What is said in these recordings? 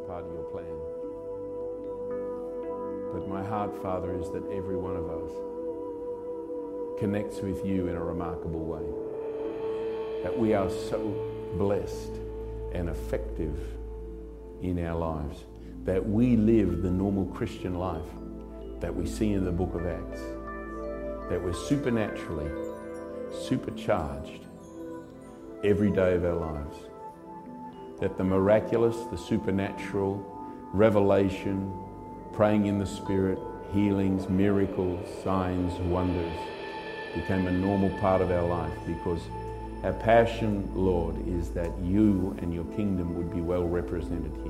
part of your plan. But my heart, Father, is that every one of us connects with you in a remarkable way. That we are so blessed and effective in our lives. That we live the normal Christian life that we see in the book of Acts. That we're supernaturally supercharged every day of our lives. That the miraculous, the supernatural, revelation, praying in the Spirit, healings, miracles, signs, wonders became a normal part of our life, because our passion, Lord, is that you and your kingdom would be well represented here.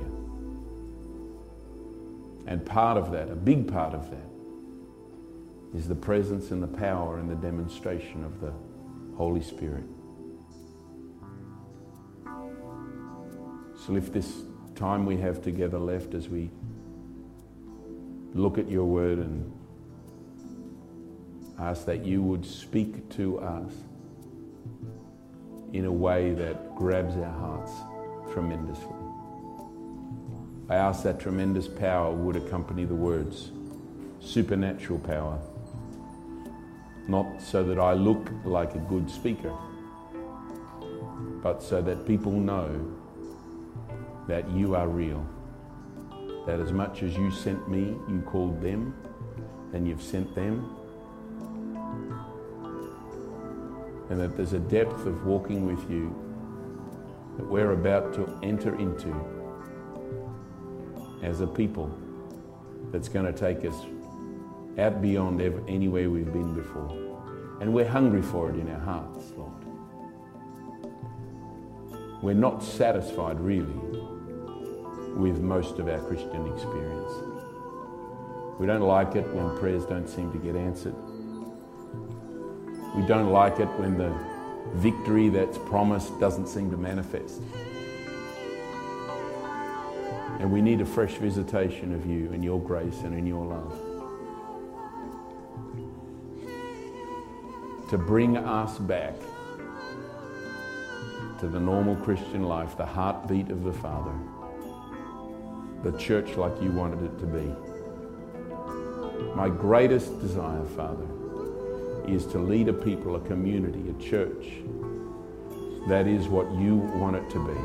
And part of that, a big part of that, is the presence and the power and the demonstration of the Holy Spirit. So if this time we have together left as we look at your word and ask that you would speak to us in a way that grabs our hearts tremendously. I ask that tremendous power would accompany the words, supernatural power, not so that I look like a good speaker, but so that people know that you are real. That as much as you sent me, you called them, and you've sent them. And that there's a depth of walking with you that we're about to enter into as a people that's going to take us out beyond anywhere we've been before. And we're hungry for it in our hearts, Lord. We're not satisfied really with most of our Christian experience. We don't like it when prayers don't seem to get answered. We don't like it when the victory that's promised doesn't seem to manifest. And we need a fresh visitation of you and your grace and in your love to bring us back to the normal Christian life, the heartbeat of the Father, the church like you wanted it to be. My greatest desire, Father, is to lead a people, a community, a church that is what you want it to be.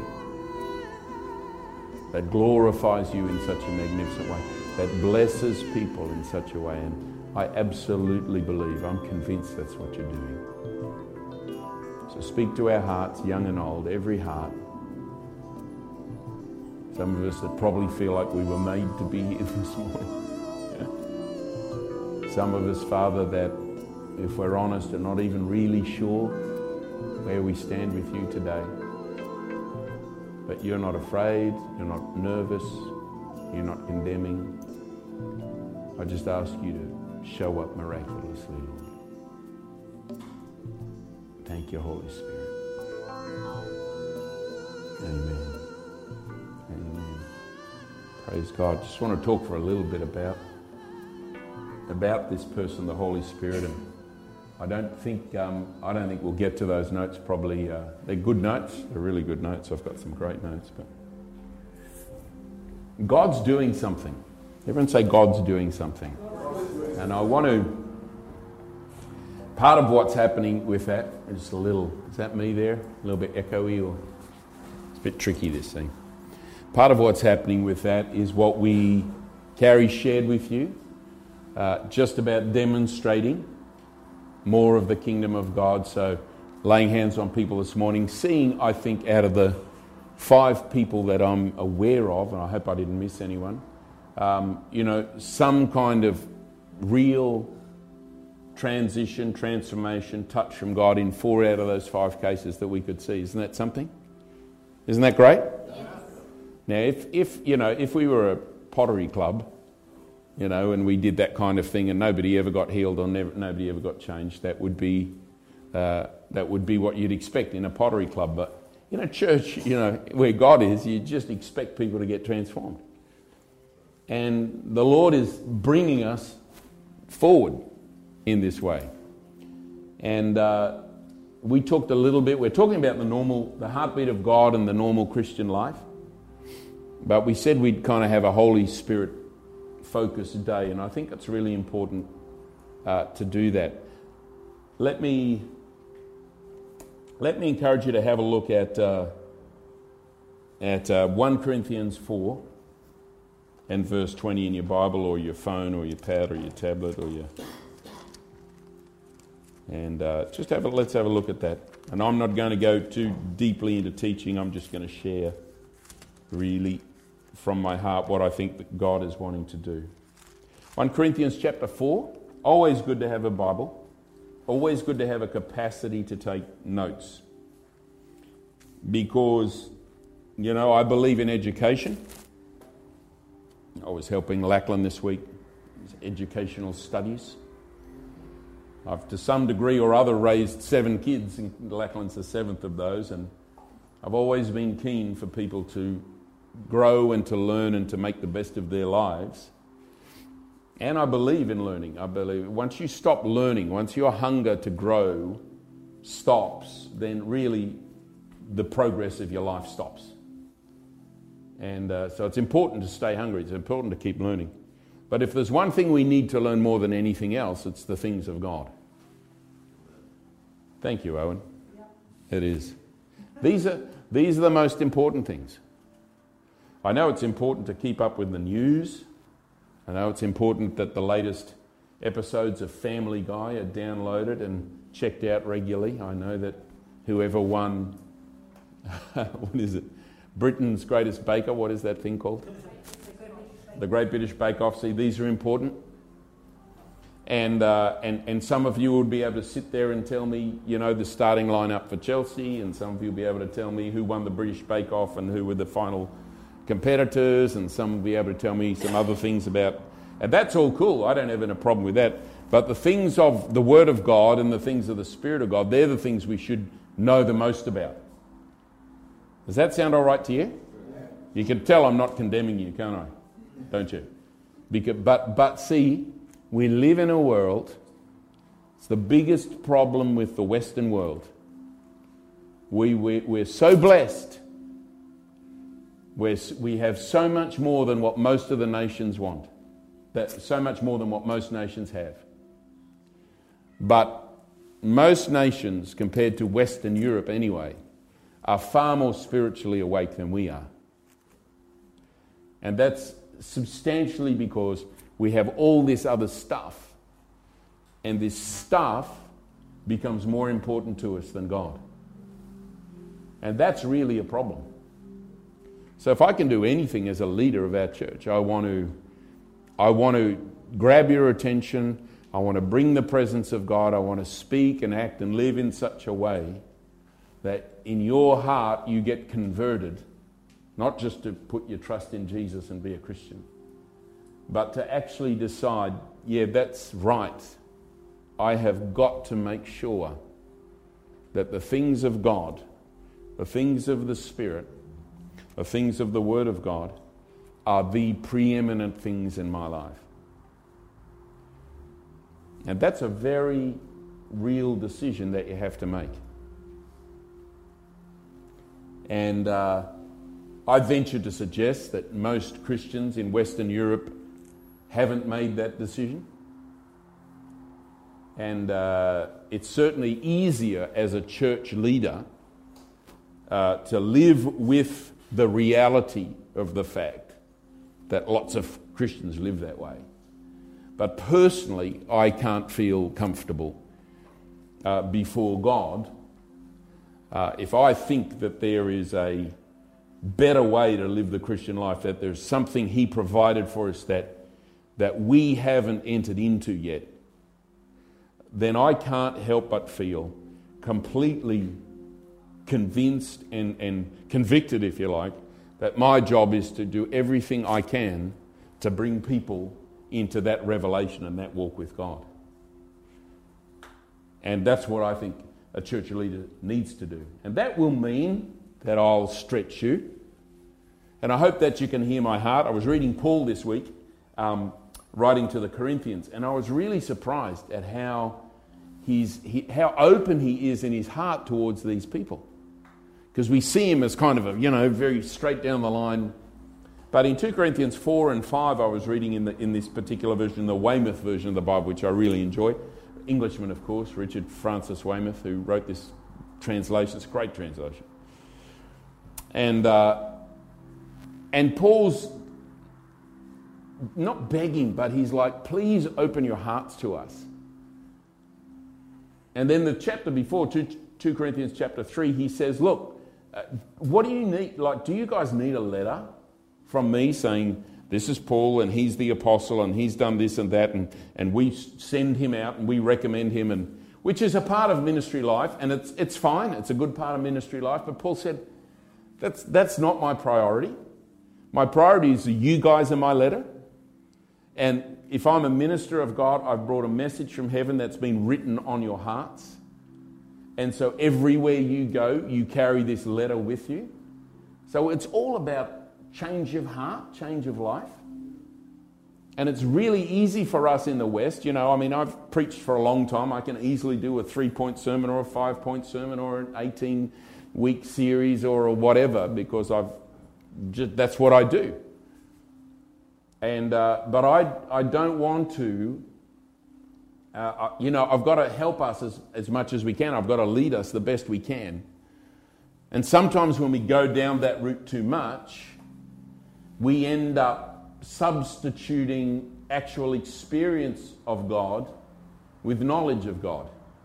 That glorifies you in such a magnificent way, that blesses people in such a way. And I absolutely believe, I'm convinced that's what you're doing. So speak to our hearts, young and old, every heart. Some of us that probably feel like we were made to be here this morning. Some of us, Father, that if we're honest are not even really sure where we stand with you today. But you're not afraid, you're not nervous, you're not condemning. I just ask you to show up miraculously, Lord. Thank you, Holy Spirit. Amen. Amen. Praise God. Just want to talk for a little bit about this person, the Holy Spirit. And I don't think we'll get to those notes probably. They're good notes. They're really good notes. I've got some great notes. But God's doing something. Everyone say God's doing something. And I want to, part of what's happening with that, is a little, is that me there? A little bit echoey, or it's a bit tricky, this thing. Part of what's happening with that is what Carrie shared with you, just about demonstrating more of the kingdom of God. So laying hands on people this morning, seeing, I think, out of the 5 people that I'm aware of, and I hope I didn't miss anyone, some kind of real transition, transformation, touch from God in 4 out of those 5 cases that we could see. Isn't that something? Isn't that great? Yes. Now, if we were a pottery club, and we did that kind of thing, and nobody ever got healed or nobody ever got changed, that would be what you'd expect in a pottery club. But in a church, where God is, you just expect people to get transformed. And the Lord is bringing us forward in this way. And we talked a little bit, we're talking about the heartbeat of God and the normal Christian life. But we said we'd kind of have a Holy Spirit focused day, and I think it's really important to do that. Let me encourage you to have a look at 1 Corinthians 4 and verse 20 in your Bible or your phone or your pad or your tablet or your... And let's have a look at that. And I'm not going to go too deeply into teaching. I'm just going to share really from my heart what I think that God is wanting to do. 1 Corinthians chapter 4. Always good to have a Bible. Always good to have a capacity to take notes. Because, I believe in education. I was helping Lachlan this week, educational studies. I've to some degree or other raised 7 kids, and Lachlan's the 7th of those, and I've always been keen for people to grow and to learn and to make the best of their lives. And I believe in learning. I believe once you stop learning, once your hunger to grow stops, then really the progress of your life stops. And so it's important to stay hungry. It's important to keep learning. But if there's one thing we need to learn more than anything else, it's the things of God. Thank you, Owen. Yeah. It is. These are the most important things. I know it's important to keep up with the news. I know it's important that the latest episodes of Family Guy are downloaded and checked out regularly. I know that whoever won, what is it? Britain's Greatest Baker, what is that thing called? The Great British Bake Off. See, these are important. And some of you would be able to sit there and tell me, the starting lineup for Chelsea, and some of you will be able to tell me who won the British Bake Off and who were the final competitors, and some will be able to tell me some other things about... And that's all cool. I don't have a problem with that. But the things of the Word of God and the things of the Spirit of God, they're the things we should know the most about. Does that sound all right to you? You can tell I'm not condemning you, can't I? Don't you? But see, we live in a world, it's the biggest problem with the Western world. We're so blessed. We have so much more than what most of the nations want. So much more than what most nations have. But most nations, compared to Western Europe anyway, are far more spiritually awake than we are. And that's substantially because we have all this other stuff, and this stuff becomes more important to us than God. And that's really a problem. So if I can do anything as a leader of our church, I want to grab your attention. I want to bring the presence of God. I want to speak and act and live in such a way that in your heart you get converted, not just to put your trust in Jesus and be a Christian, but to actually decide, yeah, that's right. I have got to make sure that the things of God, the things of the Spirit, the things of the Word of God are the preeminent things in my life. And that's a very real decision that you have to make. And I venture to suggest that most Christians in Western Europe haven't made that decision. And it's certainly easier as a church leader to live with the reality of the fact that lots of Christians live that way. But personally, I can't feel comfortable before God if I think that there is a better way to live the Christian life, that there's something He provided for us that we haven't entered into yet, then I can't help but feel completely convinced and convicted, if you like, that my job is to do everything I can to bring people into that revelation and that walk with God. And that's what I think a church leader needs to do. And that will mean that I'll stretch you. And I hope that you can hear my heart. I was reading Paul this week, writing to the Corinthians, and I was really surprised at how open he is in his heart towards these people. Because we see him as kind of a, very straight down the line But in 2 Corinthians 4 and 5, I was reading in this particular version, the Weymouth version of the Bible, which I really enjoy. Englishman, of course, Richard Francis Weymouth, who wrote this translation. It's a great translation. And Paul's not begging, but he's like, please open your hearts to us. And then the chapter before, 2 Corinthians chapter 3, he says, look, what do you need? Like, do you guys need a letter from me saying, this is Paul and he's the apostle and he's done this and that, and we send him out and we recommend him, and which is a part of ministry life, and it's fine, it's a good part of ministry life. But Paul said, that's not my priority. My priority is you guys are my letter. And if I'm a minister of God, I've brought a message from heaven that's been written on your hearts. And so everywhere you go, you carry this letter with you. So it's all about change of heart, change of life. And it's really easy for us in the West. You know, I mean, I've preached for a long time. I can easily do a 3-point sermon or a 5-point sermon or an 18-week series or whatever, because that's what I do. And but I don't want to, I've got to help us as much as we can. I've got to lead us the best we can. And sometimes when we go down that route too much, we end up substituting actual experience of God with knowledge of God.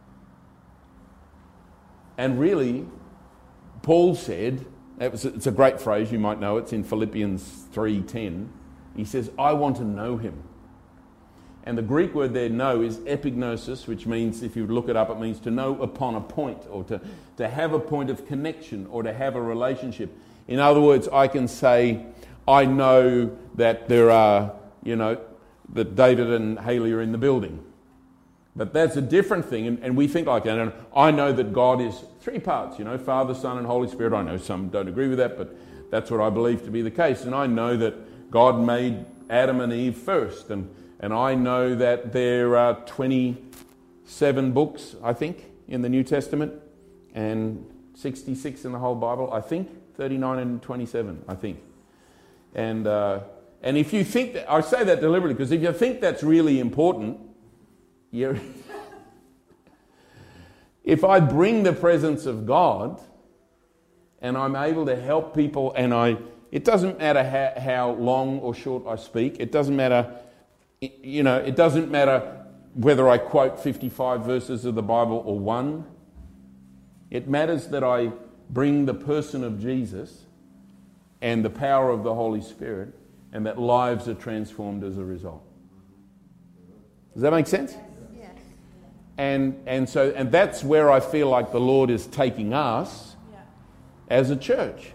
And really, Paul said, it's a great phrase, you might know, it's in Philippians 3:10. He says, I want to know him. And the Greek word there, know, is epignosis, which means, if you look it up, it means to know upon a point, or to have a point of connection, or to have a relationship. In other words, I can say, I know that there are, that David and Haley are in the building. But that's a different thing, and we think like that. And I know that God is 3 parts, Father, Son, and Holy Spirit. I know some don't agree with that, but that's what I believe to be the case. And I know that God made Adam and Eve first, and I know that there are 27 books, I think, in the New Testament, and 66 in the whole Bible, I think, 39 and 27, I think. And if you think that, I say that deliberately, because if you think that's really important, if I bring the presence of God, and I'm able to help people, and it doesn't matter how long or short I speak. It doesn't matter, it doesn't matter whether I quote 55 verses of the Bible or 1. It matters that I bring the person of Jesus and the power of the Holy Spirit, and that lives are transformed as a result. Does that make sense? Yes. And that's where I feel like the Lord is taking us as a church.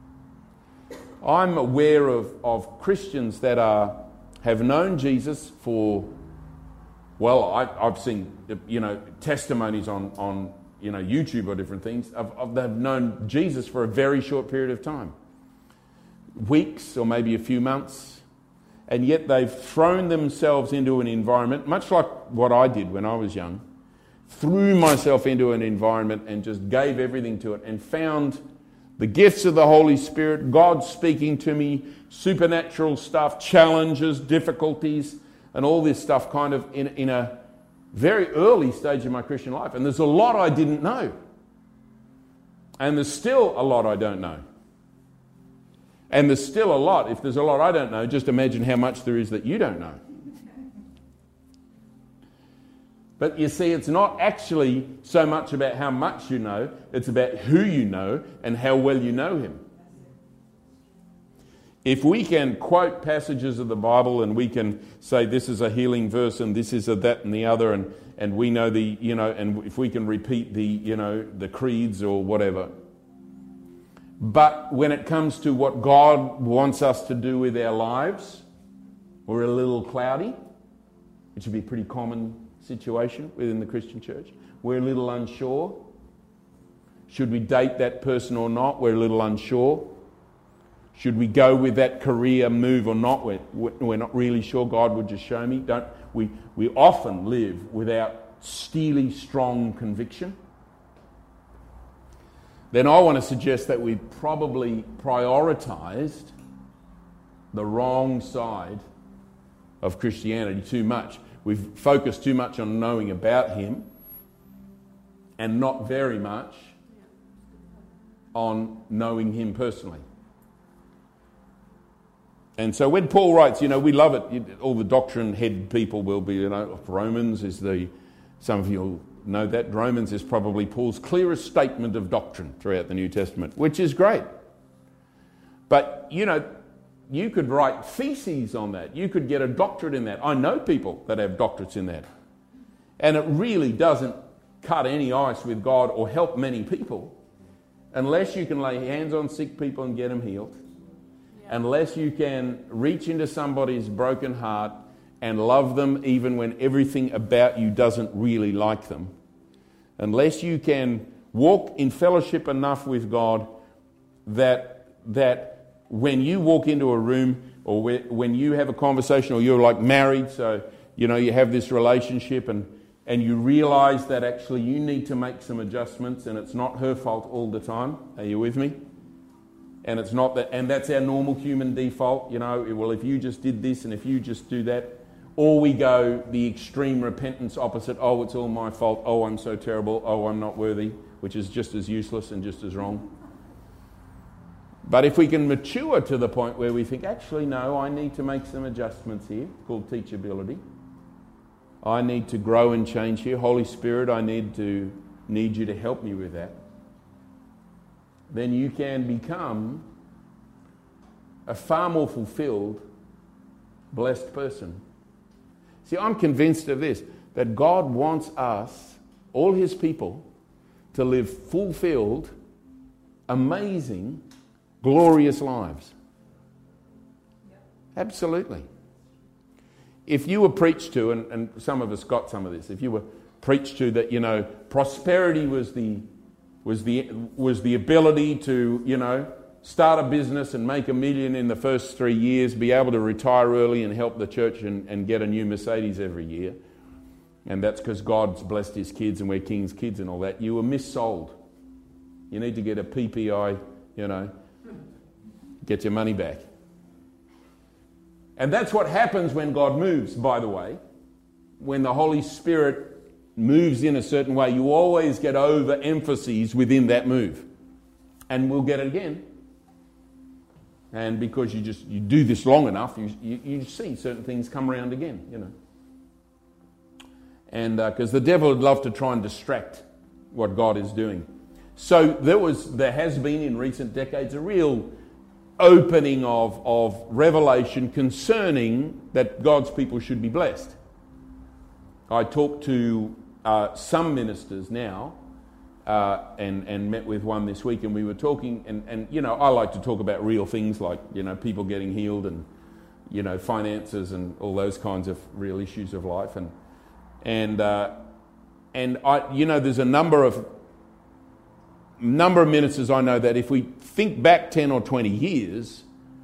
I'm aware of Christians that have known Jesus for, well, I've seen testimonies on YouTube or different things. They've known Jesus for a very short period of time, weeks or maybe a few months, and yet they've thrown themselves into an environment, much like what I did when I was young, threw myself into an environment and just gave everything to it, and found the gifts of the Holy Spirit, God speaking to me, supernatural stuff, challenges, difficulties, and all this stuff kind of in a very early stage of my Christian life. And there's a lot I didn't know. And there's still a lot I don't know. And there's still a lot, if there's a lot I don't know, just imagine how much there is that you don't know. But you see, it's not actually so much about how much you know, it's about who you know and how well you know him. If we can quote passages of the Bible and we can say this is a healing verse and this is a that and the other, and we know and if we can repeat the creeds or whatever. But when it comes to what God wants us to do with our lives, we're a little cloudy, which would be a pretty common situation within the Christian church. We're a little unsure. Should we date that person or not? We're a little unsure. Should we go with that career move or not? We're not really sure. God would just show me. We often live without steely, strong conviction. Then I want to suggest that we probably prioritized the wrong side of Christianity too much. We've focused too much on knowing about him and not very much on knowing him personally. And so when Paul writes, we love it. All the doctrine head people will be, Romans is some of you will know that. Romans is probably Paul's clearest statement of doctrine throughout the New Testament, which is great. But, you could write theses on that. You could get a doctorate in that. I know people that have doctorates in that. And it really doesn't cut any ice with God or help many people unless you can lay hands on sick people and get them healed. Unless you can reach into somebody's broken heart and love them even when everything about you doesn't really like them. Unless you can walk in fellowship enough with God that when you walk into a room or when you have a conversation or you're like married, so you have this relationship and you realise that actually you need to make some adjustments and it's not her fault all the time. Are you with me? And it's not that, and that's our normal human default, well, if you just did this and if you just do that, or we go the extreme repentance opposite, oh, it's all my fault, oh, I'm so terrible, oh, I'm not worthy, which is just as useless and just as wrong. But if we can mature to the point where we think, actually, no, I need to make some adjustments here, called teachability. I need to grow and change here. Holy Spirit, I need you to help me with that. Then you can become a far more fulfilled, blessed person. See, I'm convinced of this, that God wants us, all his people, to live fulfilled, amazing, glorious lives. Absolutely. If you were preached to, and some of us got some of this, if you were preached to that, prosperity was the ability to, start a business and make $1 million in the first 3 years, be able to retire early and help the church and get a new Mercedes every year. And that's because God's blessed his kids and we're king's kids and all that. You were missold. You need to get a PPI, get your money back. And that's what happens when God moves, by the way. When the Holy Spirit moves in a certain way, you always get overemphases within that move. And we'll get it again. And because you do this long enough, you see certain things come around again, And because the devil would love to try and distract what God is doing. So there has been in recent decades a real opening of revelation concerning that God's people should be blessed. I talk to some ministers now, and met with one this week, and we were talking, and I like to talk about real things like, people getting healed and, finances and all those kinds of real issues of life. And I, there's a number of ministers I know that if we think back 10 or 20 years,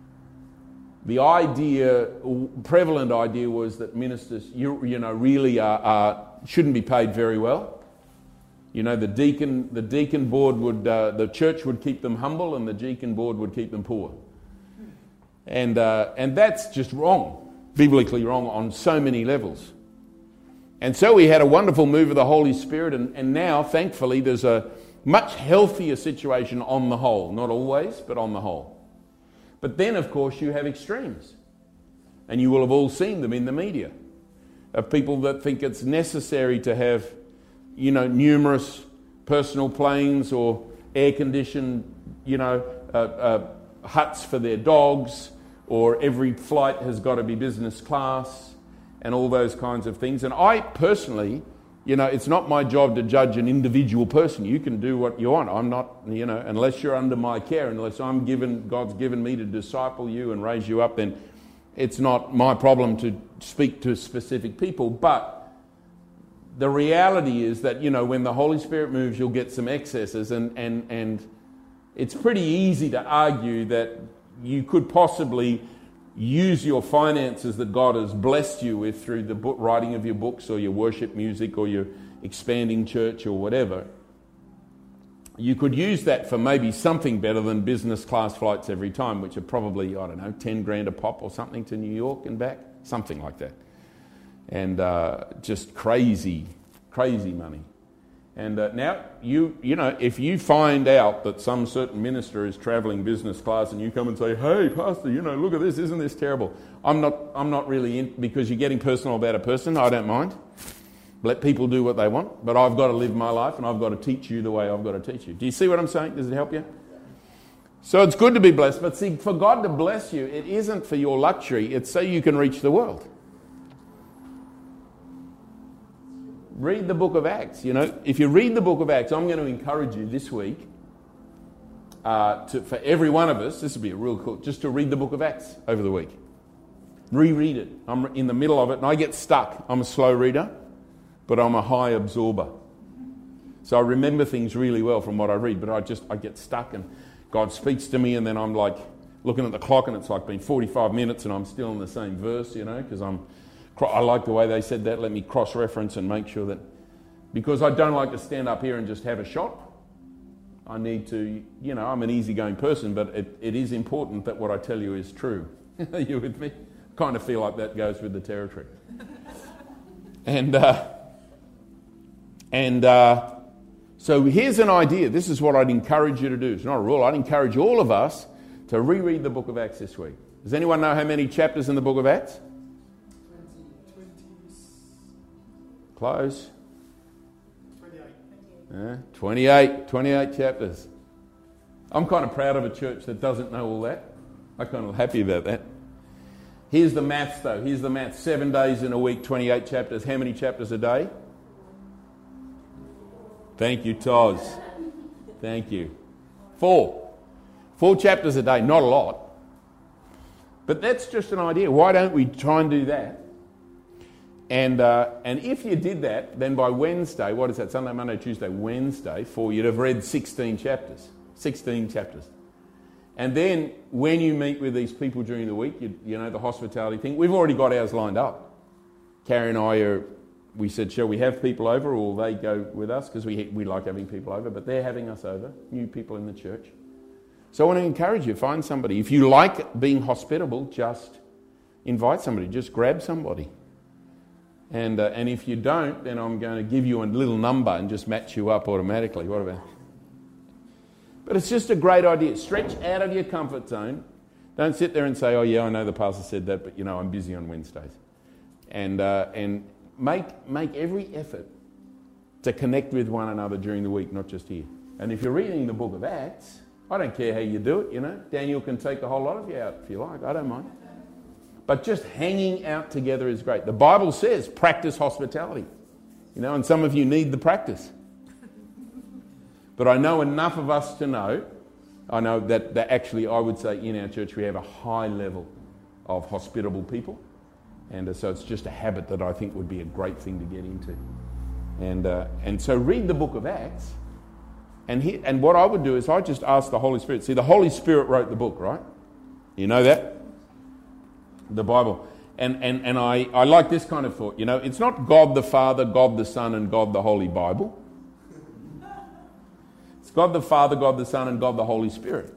the prevalent idea was that ministers, really shouldn't be paid very well. The deacon board would, the church would keep them humble, and the deacon board would keep them poor. And that's just wrong, biblically wrong on so many levels. And so we had a wonderful move of the Holy Spirit, and now, thankfully, there's a much healthier situation on the whole. Not always, but on the whole. But then, of course, you have extremes. And you will have all seen them in the media, of people that think it's necessary to have numerous personal planes or air-conditioned, huts for their dogs, or every flight has got to be business class, and all those kinds of things. And I personally, it's not my job to judge an individual person. You can do what you want. I'm not, unless you're under my care, unless God's given me to disciple you and raise you up, then it's not my problem to speak to specific people. But the reality is that, when the Holy Spirit moves, you'll get some excesses, and it's pretty easy to argue that you could possibly use your finances that God has blessed you with through the writing of your books or your worship music or your expanding church or whatever, you could use that for maybe something better than business class flights every time, which are probably, I don't know, 10 grand a pop or something to New York and back, something like that. And just crazy money. And now, you know, if you find out that some certain minister is travelling business class and you come and say, hey, pastor, you know, look at this, isn't this terrible? I'm not really in, because you're getting personal about a person, I don't mind. Let people do what they want, but I've got to live my life and I've got to teach you the way I've got to teach you. Do you see what I'm saying? Does it help you? So it's good to be blessed, but see, for God to bless you, it isn't for your luxury, it's so you can reach the world. Read the book of Acts. You know, if you read the book of Acts, I'm going to encourage you this week for every one of us, this would be a real cool, just to read the book of Acts over the week. Reread it. I'm in the middle of it and I get stuck. I'm a slow reader, but I'm a high absorber. So I remember things really well from what I read, but I get stuck and God speaks to me and then I'm like looking at the clock and it's like been 45 minutes and I'm still in the same verse, you know, because I like the way they said that. Let me cross-reference and make sure that... Because I don't like to stand up here and just have a shot. I need to... You know, I'm an easygoing person, but it is important that what I tell you is true. Are you with me? Kind of feel like that goes with the territory. So here's an idea. This is what I'd encourage you to do. It's not a rule. I'd encourage all of us to reread the book of Acts this week. Does anyone know how many chapters in the book of Acts? Close. 28 chapters. I'm kind of proud of a church that doesn't know all that. I'm kind of happy about that. Here's the maths though. Here's the maths. 7 days in a week, 28 chapters. How many chapters a day? Thank you, Toz. Thank you. 4 chapters a day. Not a lot. But that's just an idea. Why don't we try and do that? And if you did that, then by Wednesday, what is that? Sunday, Monday, Tuesday, Wednesday, you'd have read 16 chapters. 16 chapters. And then when you meet with these people during the week, you know, the hospitality thing, we've already got ours lined up. Carrie and I we said, shall we have people over or will they go with us? Because we like having people over, but they're having us over, new people in the church. So I want to encourage you, find somebody. If you like being hospitable, just invite somebody, just grab somebody. And if you don't, then I'm going to give you a little number and just match you up automatically. What about? But it's just a great idea. Stretch out of your comfort zone. Don't sit there and say, oh yeah, I know the pastor said that, but you know, I'm busy on Wednesdays. And make every effort to connect with one another during the week, not just here. And if you're reading the book of Acts, I don't care how you do it, you know. Daniel can take a whole lot of you out if you like. I don't mind. But just hanging out together is great. The Bible says practice hospitality. You know, and some of you need the practice. But I know enough of us to know, I know that actually I would say in our church we have a high level of hospitable people. And so it's just a habit that I think would be a great thing to get into. And so read the book of Acts. And what I would do is I just ask the Holy Spirit. See, the Holy Spirit wrote the book, right? You know that? The Bible. And I like this kind of thought. You know, it's not God the Father, God the Son, and God the Holy Bible. It's God the Father, God the Son, and God the Holy Spirit.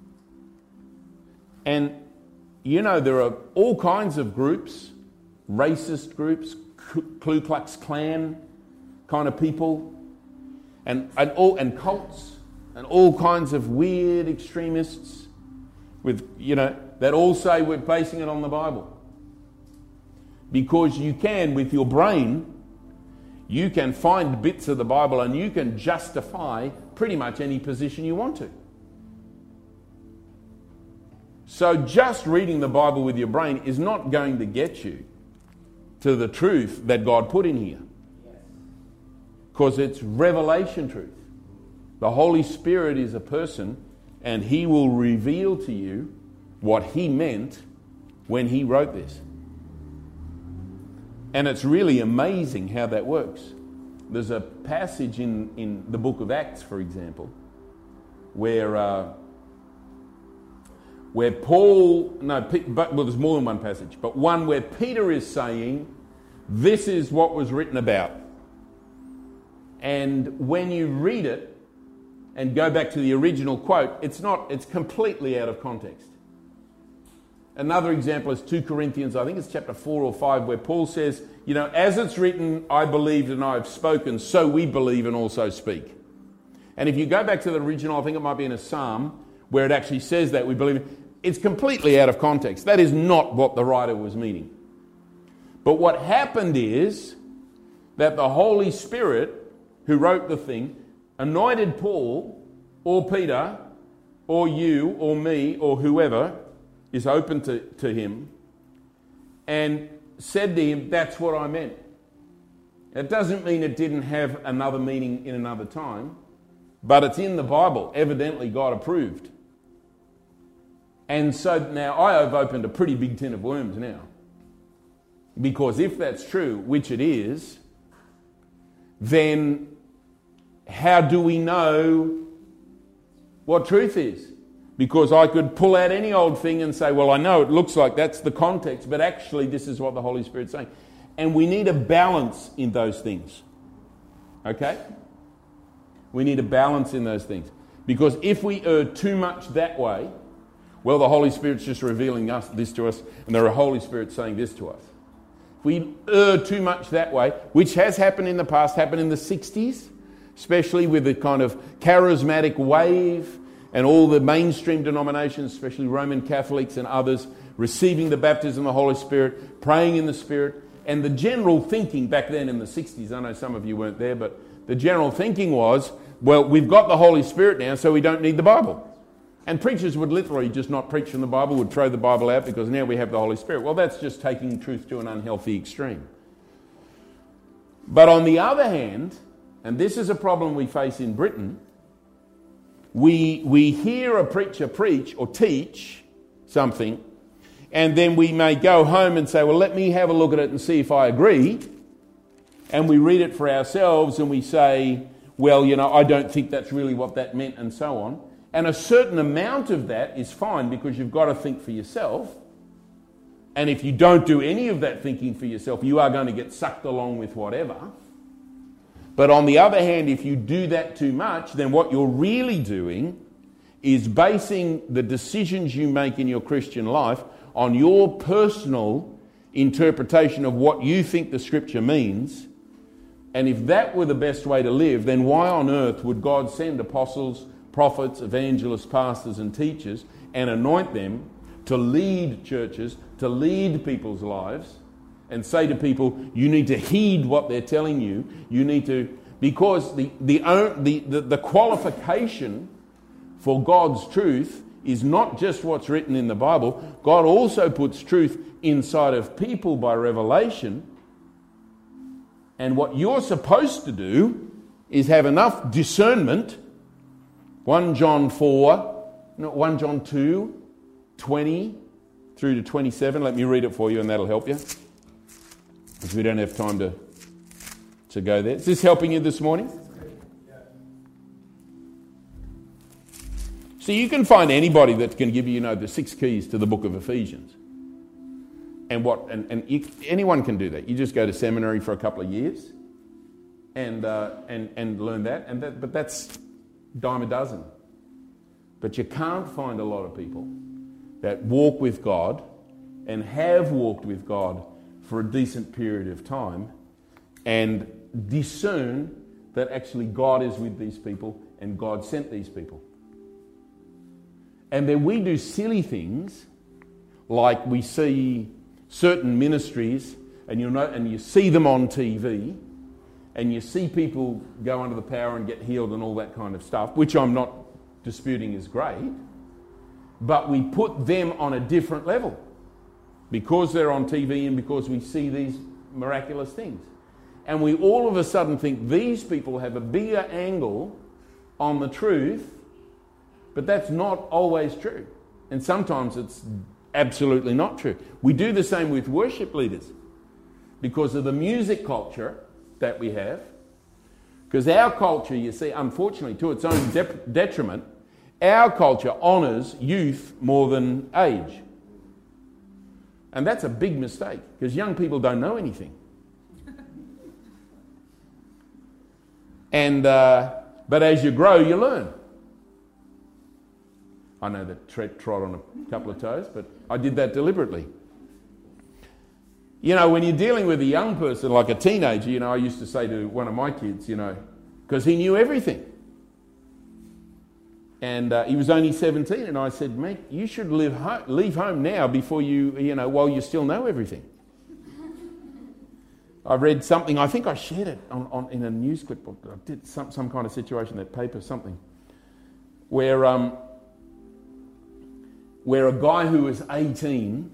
And, you know, there are all kinds of groups, racist groups, Ku Klux Klan kind of people, and cults, and all kinds of weird extremists with, you know, that all say we're basing it on the Bible. Because you can, with your brain, you can find bits of the Bible and you can justify pretty much any position you want to. So just reading the Bible with your brain is not going to get you to the truth that God put in here. Because it's revelation truth. The Holy Spirit is a person and He will reveal to you what He meant when He wrote this. And it's really amazing how that works. There's a passage in the book of Acts, for example, where Paul, there's more than one passage, but one where Peter is saying, this is what was written about. And when you read it, and go back to the original quote, it's completely out of context. Another example is 2 Corinthians, I think it's chapter 4 or 5, where Paul says, as it's written, I believed and I have spoken, so we believe and also speak. And if you go back to the original, I think it might be in a psalm, where it actually says that we believe, it's completely out of context. That is not what the writer was meaning. But what happened is that the Holy Spirit, who wrote the thing, anointed Paul or Peter or you or me or whoever is open to him, and said to him, that's what I meant. It doesn't mean it didn't have another meaning in another time, but it's in the Bible. Evidently God approved. And so now I have opened a pretty big tin of worms now. Because if that's true, which it is, then how do we know what truth is? Because I could pull out any old thing and say, well, I know it looks like that's the context, but actually this is what the Holy Spirit's saying. And we need a balance in those things. Okay? We need a balance in those things. Because if we err too much that way, well, the Holy Spirit's just revealing this to us, and the Holy Spirit's saying this to us. If we err too much that way, which has happened in the past, happened in the 60s, especially with the kind of charismatic wave, and all the mainstream denominations, especially Roman Catholics and others, receiving the baptism of the Holy Spirit, praying in the Spirit, and the general thinking back then in the 60s, I know some of you weren't there, but the general thinking was, well, we've got the Holy Spirit now, so we don't need the Bible. And preachers would literally just not preach from the Bible, would throw the Bible out because now we have the Holy Spirit. Well, that's just taking truth to an unhealthy extreme. But on the other hand, and this is a problem we face in Britain, we hear a preacher preach or teach something, and then we may go home and say, well, let me have a look at it and see if I agree. And we read it for ourselves and we say, well, I don't think that's really what that meant, and so on. And a certain amount of that is fine because you've got to think for yourself. And if you don't do any of that thinking for yourself, you are going to get sucked along with whatever. But on the other hand, if you do that too much, then what you're really doing is basing the decisions you make in your Christian life on your personal interpretation of what you think the Scripture means. And if that were the best way to live, then why on earth would God send apostles, prophets, evangelists, pastors and teachers and anoint them to lead churches, to lead people's lives, and say to people, you need to heed what they're telling you. You need to, because the qualification for God's truth is not just what's written in the Bible. God also puts truth inside of people by revelation. And what you're supposed to do is have enough discernment. 1 John 2, 20 through to 27. Let me read it for you and that'll help you, because we don't have time to go there. Is this helping you this morning? So you can find anybody that can give you, the 6 keys to the book of Ephesians. And anyone can do that. You just go to seminary for a couple of years and learn that. But that's dime a dozen. But you can't find a lot of people that walk with God and have walked with God for a decent period of time and discern that actually God is with these people and God sent these people. And then we do silly things like we see certain ministries and you see them on TV and you see people go under the power and get healed and all that kind of stuff, which I'm not disputing is great, but we put them on a different level because they're on TV and because we see these miraculous things. And we all of a sudden think these people have a bigger angle on the truth, but that's not always true. And sometimes it's absolutely not true. We do the same with worship leaders because of the music culture that we have. Because our culture, you see, unfortunately, to its own detriment, our culture honours youth more than age. And that's a big mistake because young people don't know anything. And but as you grow, you learn. I know that trod on a couple of toes, but I did that deliberately. You know, when you're dealing with a young person, like a teenager, you know, I used to say to one of my kids, you know, because he knew everything. And he was only 17, and I said, mate, you should leave home now before you know, while you still know everything. I read something, I think I shared it in a news clip, I did some kind of situation, that paper, something, where a guy who was 18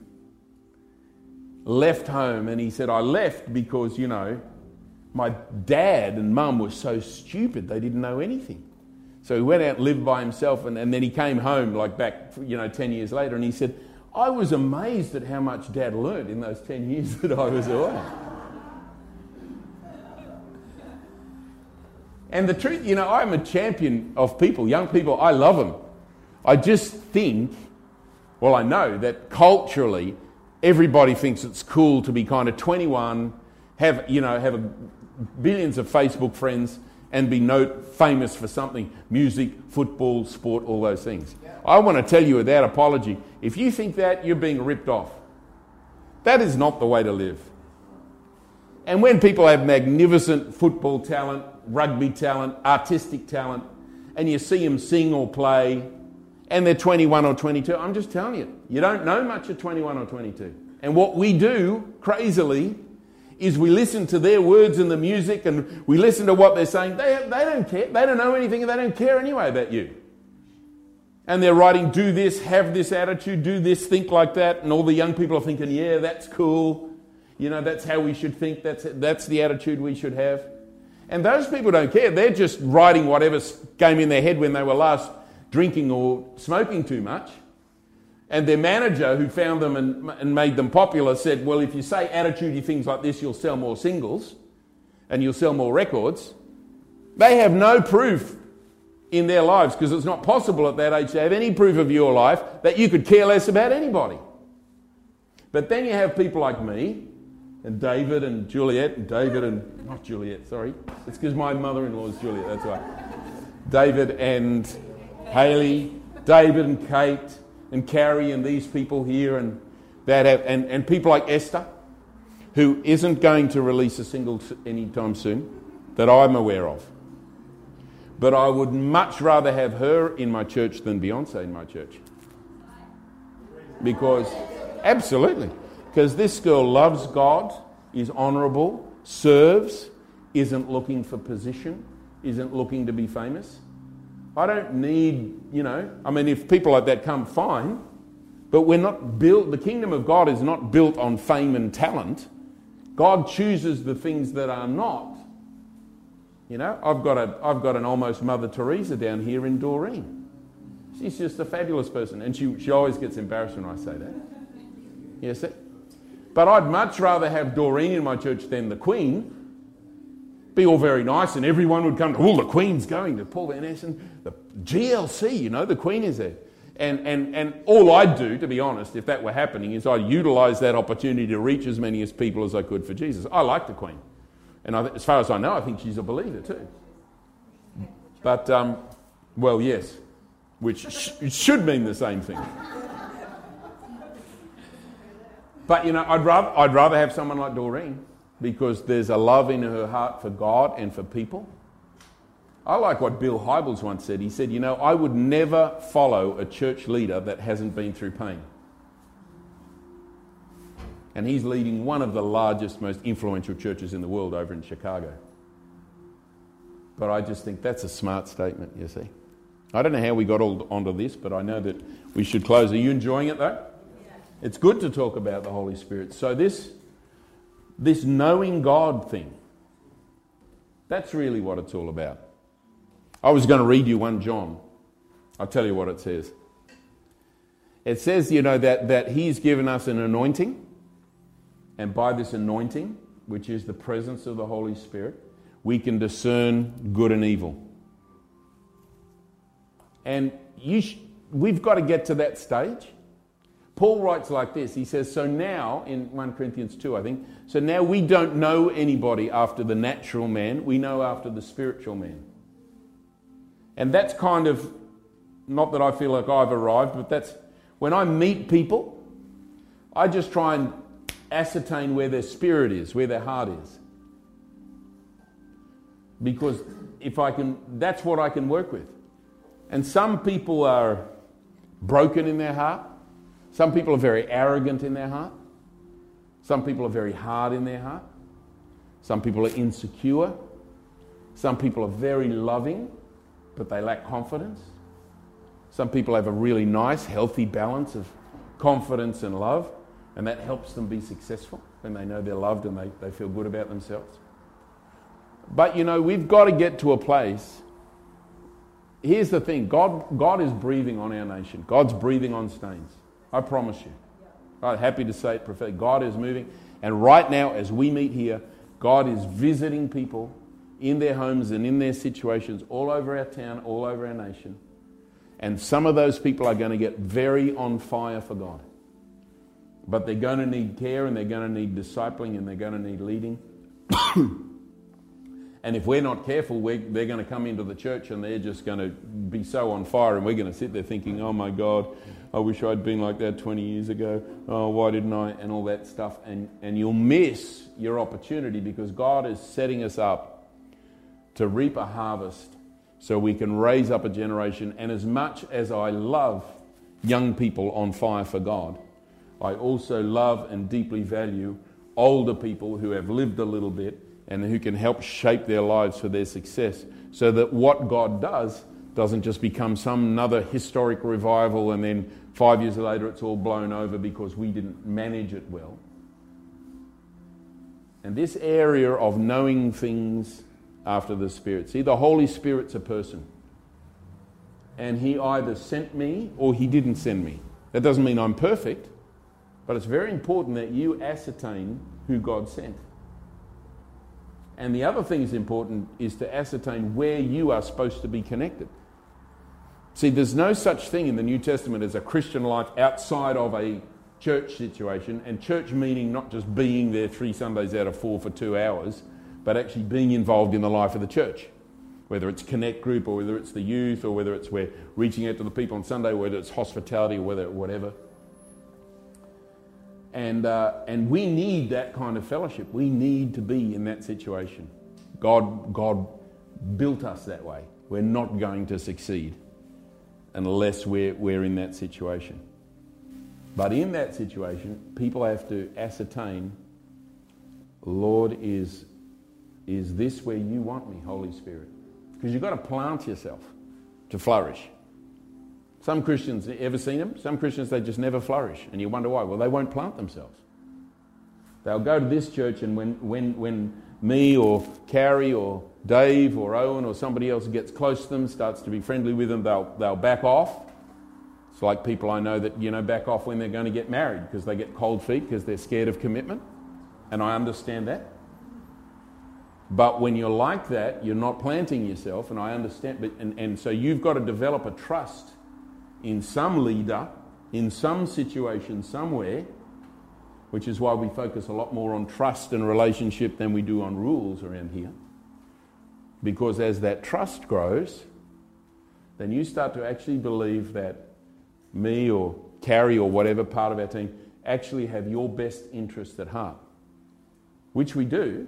left home, and he said, I left because, you know, my dad and mum were so stupid, they didn't know anything. So he went out and lived by himself, and then he came home, like back, you know, 10 years later, and he said, I was amazed at how much Dad learned in those 10 years that I was away. And the truth, you know, I'm a champion of people, young people, I love them. I just think, well, I know that culturally, everybody thinks it's cool to be kind of 21, have billions of Facebook friends, and be famous for something, music, football, sport, all those things. Yeah. I want to tell you without apology, if you think that, you're being ripped off. That is not the way to live. And when people have magnificent football talent, rugby talent, artistic talent, and you see them sing or play, and they're 21 or 22, I'm just telling you, you don't know much at 21 or 22. And what we do, crazily, is we listen to their words and the music, and we listen to what they're saying. They don't care. They don't know anything, and they don't care anyway about you. And they're writing, do this, have this attitude, do this, think like that, and all the young people are thinking, yeah, that's cool. You know, that's how we should think. That's the attitude we should have. And those people don't care. They're just writing whatever came in their head when they were last drinking or smoking too much. And their manager, who found them and made them popular, said, well, if you say attitudey things like this, you'll sell more singles and you'll sell more records. They have no proof in their lives, because it's not possible at that age to have any proof of your life that you could care less about anybody. But then you have people like me and David and Juliet, not Juliet, sorry. It's because my mother-in-law is Juliet, that's why. David and Hayley, David and Kate, and Carrie and these people here, and that have, and people like Esther, who isn't going to release a single anytime soon, that I'm aware of. But I would much rather have her in my church than Beyonce in my church. Because, absolutely, because this girl loves God, is honourable, serves, isn't looking for position, isn't looking to be famous. I don't need, I mean, if people like that come, fine, but we're not built, the kingdom of God is not built on fame and talent. God chooses the things that are not. I've got an almost Mother Teresa down here in Doreen. She's just a fabulous person, and she always gets embarrassed when I say that. Yes, but I'd much rather have Doreen in my church than the Queen. Be all very nice, and everyone would come to, the Queen's going to Paul Van Essen, the GLC, the Queen is there. And all I'd do, to be honest, if that were happening, is I'd utilise that opportunity to reach as many people as I could for Jesus. I like the Queen. And as far as I know, I think she's a believer too. But, yes, which should mean the same thing. But, I'd rather have someone like Doreen, because there's a love in her heart for God and for people. I like what Bill Hybels once said. He said, I would never follow a church leader that hasn't been through pain. And he's leading one of the largest, most influential churches in the world over in Chicago. But I just think that's a smart statement, you see. I don't know how we got all onto this, but I know that we should close. Are you enjoying it though? Yeah. It's good to talk about the Holy Spirit. So this knowing God thing, that's really what it's all about. I was going to read you 1 John. I'll tell you what it says. It says, that he's given us an anointing. And by this anointing, which is the presence of the Holy Spirit, we can discern good and evil. And we've got to get to that stage. Paul writes like this. He says, so now, in 1 Corinthians 2, I think, so now we don't know anybody after the natural man. We know after the spiritual man. And that's kind of not that I feel like I've arrived, but that's when I meet people, I just try and ascertain where their spirit is, where their heart is. Because if I can, that's what I can work with. And some people are broken in their heart. Some people are very arrogant in their heart. Some people are very hard in their heart. Some people are insecure. Some people are very loving, but they lack confidence. Some people have a really nice, healthy balance of confidence and love, and that helps them be successful when they know they're loved and they feel good about themselves. But you know, we've got to get to a place. Here's the thing, God is breathing on our nation. God's breathing on Staines. I promise you. I'm happy to say it prophetically. God is moving. And right now, as we meet here, God is visiting people in their homes and in their situations all over our town, all over our nation. And some of those people are going to get very on fire for God. But they're going to need care, and they're going to need discipling, and they're going to need leading. And if we're not careful, they're going to come into the church and they're just going to be so on fire, and we're going to sit there thinking, oh my God, I wish I'd been like that 20 years ago. Oh, why didn't I? And all that stuff. And you'll miss your opportunity, because God is setting us up to reap a harvest so we can raise up a generation. And as much as I love young people on fire for God, I also love and deeply value older people who have lived a little bit and who can help shape their lives for their success, so that what God does doesn't just become some another historic revival and then 5 years later it's all blown over because we didn't manage it well. And this area of knowing things after the Spirit. See, the Holy Spirit's a person. And He either sent me or He didn't send me. That doesn't mean I'm perfect, but it's very important that you ascertain who God sent. And the other thing that's important is to ascertain where you are supposed to be connected. See, there's no such thing in the New Testament as a Christian life outside of a church situation, and church meaning not just being there 3 Sundays out of 4 for 2 hours, but actually being involved in the life of the church. Whether it's Connect Group, or whether it's the youth, or whether it's we're reaching out to the people on Sunday, whether it's hospitality, or whatever. And we need that kind of fellowship. We need to be in that situation. God built us that way. We're not going to succeed unless we're in that situation. But in that situation, people have to ascertain, Lord, is this where you want me, Holy Spirit? Because you've got to plant yourself to flourish. Some Christians, ever seen them? Some Christians, they just never flourish. And you wonder why. Well, they won't plant themselves. They'll go to this church, and when me or Carrie or Dave or Owen or somebody else gets close to them, starts to be friendly with them, they'll back off. It's like people I know that, back off when they're going to get married because they get cold feet because they're scared of commitment. And I understand that. But when you're like that, you're not planting yourself, and I understand. And so you've got to develop a trust in some leader, in some situation, somewhere, which is why we focus a lot more on trust and relationship than we do on rules around here. Because as that trust grows, then you start to actually believe that me or Carrie or whatever part of our team actually have your best interest at heart, which we do.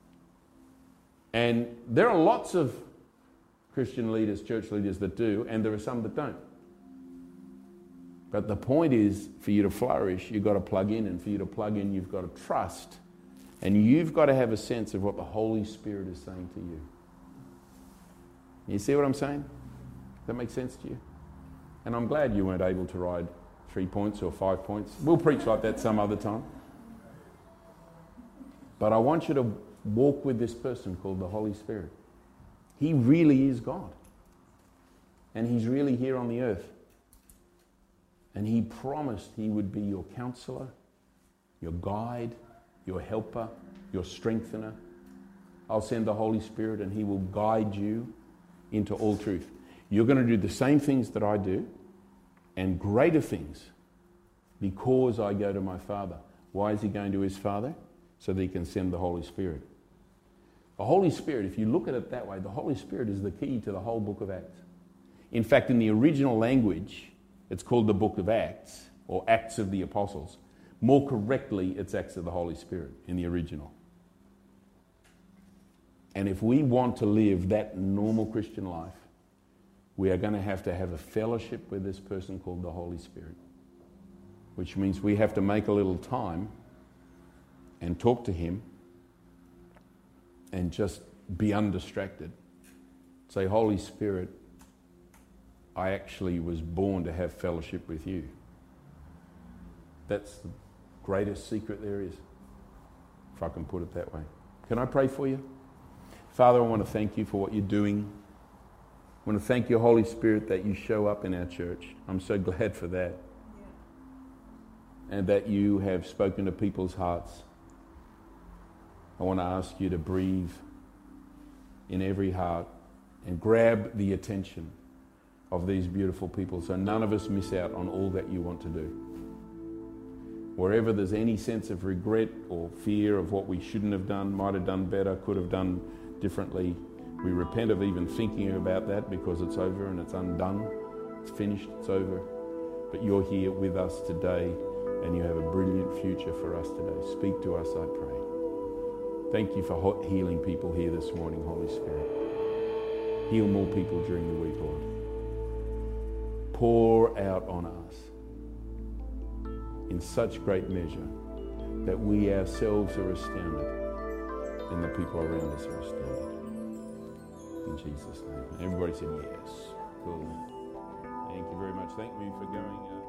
And there are lots of Christian leaders, church leaders that do, and there are some that don't. But the point is, for you to flourish, you've got to plug in. And for you to plug in, you've got to trust. And you've got to have a sense of what the Holy Spirit is saying to you. You see what I'm saying? Does that make sense to you? And I'm glad you weren't able to ride 3 points or 5 points. We'll preach like that some other time. But I want you to walk with this person called the Holy Spirit. He really is God. And He's really here on the earth. And He promised He would be your counselor, your guide, your helper, your strengthener. I'll send the Holy Spirit and He will guide you into all truth. You're going to do the same things that I do and greater things because I go to my Father. Why is He going to His Father? So that He can send the Holy Spirit. The Holy Spirit, if you look at it that way, the Holy Spirit is the key to the whole book of Acts. In fact, in the original language, it's called the Book of Acts, or Acts of the Apostles. More correctly, it's Acts of the Holy Spirit in the original. And if we want to live that normal Christian life, we are going to have a fellowship with this person called the Holy Spirit, which means we have to make a little time and talk to him and just be undistracted. Say, Holy Spirit, I actually was born to have fellowship with you. That's the greatest secret there is, if I can put it that way. Can I pray for you? Father, I want to thank you for what you're doing. I want to thank you, Holy Spirit, that you show up in our church. I'm so glad for that. And that you have spoken to people's hearts. I want to ask you to breathe in every heart and grab the attention of these beautiful people so none of us miss out on all that you want to do. Wherever there's any sense of regret or fear of what we shouldn't have done, might have done better, could have done differently, we repent of even thinking about that because it's over and it's undone. It's finished, it's over. But you're here with us today and you have a brilliant future for us today. Speak to us, I pray. Thank you for healing people here this morning, Holy Spirit. Heal more people during the week, Lord. Pour out on us in such great measure that we ourselves are astounded and the people around us are astounded. In Jesus' name. Everybody said yes. Cool. Thank you very much. Thank you for going.